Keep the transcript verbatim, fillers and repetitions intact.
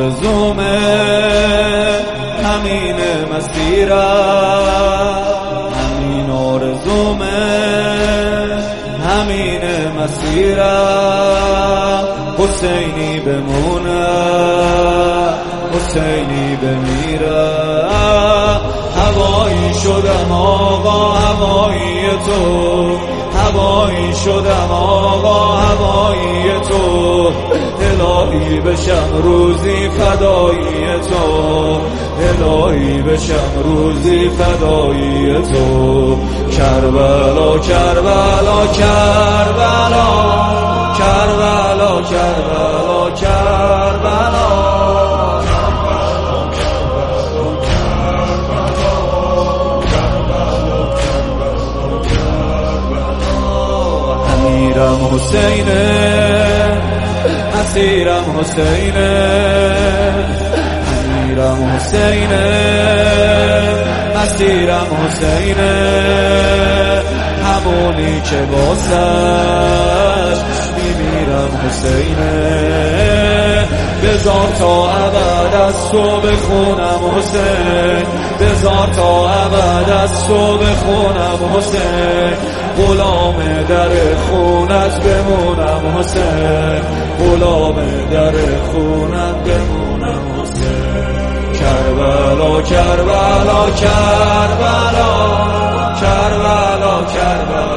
آرزومه همین مسیرم، همین آرزومه همین مسیرم. حسینی بمونه حسینی بمیره. هوایی شدم آقا هوایی تو، هوایی شدم آقا هوایی تو. الهی بشم روزی فدایی تو، الهی بشم روزی فدایی تو. کربلا کربلا کربلا کربلا کربلا کربلا. امیرم حسینه اسیرم حسینه، امیرم حسینه اسیرم حسینه. همونی که واسش میمیرم حسینه. بذار تا ابد از تو بخونم حسین، بذار تا ابد از تو بخونم حسین. غلام در خونت بمونم حسین، غلام در خونت بمونم حسین. کربلا کربلا کربلا کربلا کربلا